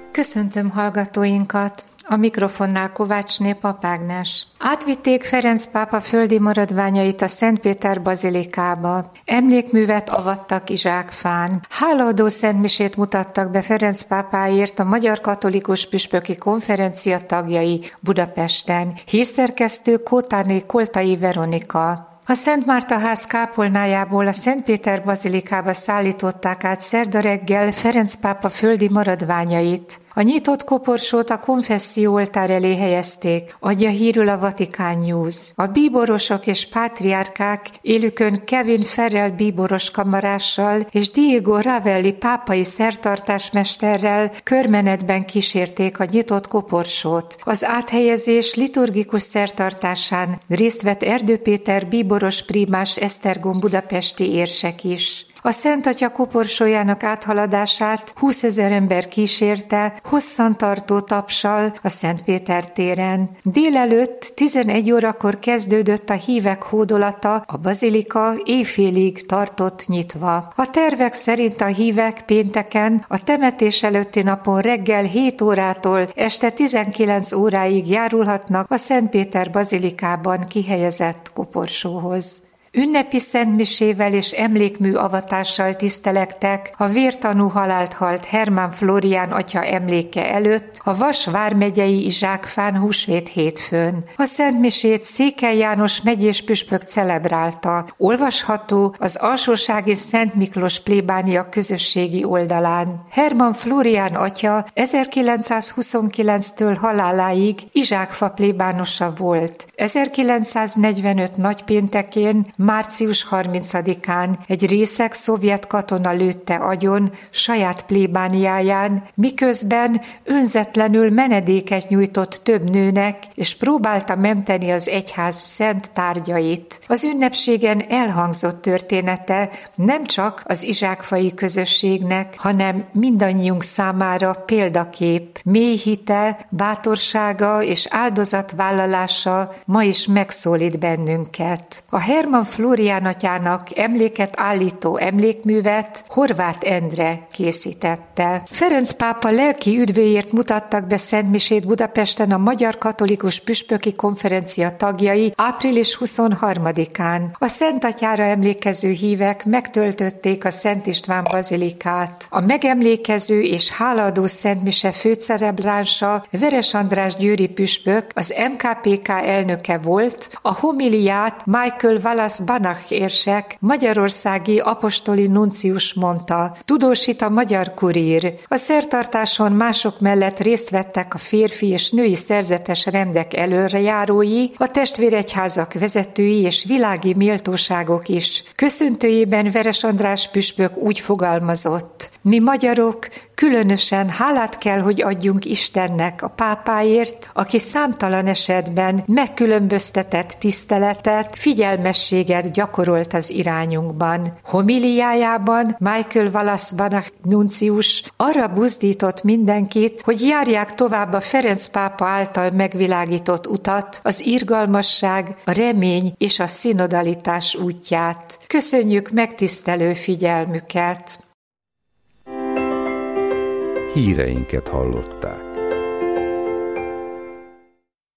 Köszöntöm hallgatóinkat! A mikrofonnál Kovácsné Pap Ágnes. Átvitték Ferenc pápa földi maradványait a Szentpéter bazilikába. Emlékművet avattak Izsákfán. Hálaadó szentmisét mutattak be Ferenc pápáért a Magyar Katolikus Püspöki Konferencia tagjai Budapesten. Hírszerkesztő Kótáné Koltai Veronika. A Szent Márta ház kápolnájából a Szentpéter bazilikába szállították át szerda reggel Ferenc pápa földi maradványait. A nyitott koporsót a konfesszió oltár elé helyezték, adja hírül a Vatikán News. A bíborosok és pátriárkák élükön Kevin Ferrell bíboros kamarással és Diego Ravelli pápai szertartásmesterrel körmenetben kísérték a nyitott koporsót. Az áthelyezés liturgikus szertartásán részt vett Erdő Péter bíboros prímás Esztergom budapesti érsek is. A Szent Atya koporsójának áthaladását 20 000 ember kísérte, hosszantartó tapssal a Szentpéter téren. Délelőtt 11 órakor kezdődött a hívek hódolata, a bazilika éjfélig tartott nyitva. A tervek szerint a hívek pénteken, a temetés előtti napon reggel 7 órától este 19 óráig járulhatnak a Szentpéter bazilikában kihelyezett koporsóhoz. Ünnepi szentmisével és emlékmű avatással tisztelektek a vértanú halált halt Hermann Florián atya emléke előtt a Vas vármegyei Izsákfán húsvét hétfőn. A szentmisét Székely János megyés püspök celebrálta. Olvasható az Alsósági Szent Miklós plébánia közösségi oldalán. Hermann Florián atya 1929-től haláláig Izsákfa plébánosa volt. 1945 nagypéntekén március 30-án egy részeg szovjet katona lőtte agyon saját plébániáján, miközben önzetlenül menedéket nyújtott több nőnek, és próbálta menteni az egyház szent tárgyait. Az ünnepségen elhangzott története nem csak az izsákfai közösségnek, hanem mindannyiunk számára példakép. Mély hite, bátorsága és áldozatvállalása ma is megszólít bennünket. A Hermann Florián atyának emléket állító emlékművet Horváth Endre készítette. Ferenc pápa lelki üdvéért mutattak be szentmisét Budapesten a Magyar Katolikus Püspöki Konferencia tagjai április 23-án. A Szent Atyára emlékező hívek megtöltötték a Szent István bazilikát. A megemlékező és hálaadó szentmise főcelebránsa Veres András győri püspök, az MKPK elnöke volt, a homiliát Michael Wallace Banach érsek, magyarországi apostoli nuncius mondta, tudósít a Magyar Kurír. A szertartáson mások mellett részt vettek a férfi és női szerzetes rendek előrejárói, a testvéregyházak vezetői és világi méltóságok is. Köszöntőjében Veres András püspök úgy fogalmazott: mi magyarok különösen hálát kell, hogy adjunk Istennek a pápáért, aki számtalan esetben megkülönböztetett tiszteletet, figyelmességet gyakorolt az irányunkban. Homiliájában Michael Wallace Banach nuncius arra buzdított mindenkit, hogy járják tovább a Ferenc pápa által megvilágított utat, az irgalmasság, a remény és a szinodalitás útját. Köszönjük megtisztelő figyelmüket! Híreinket hallották.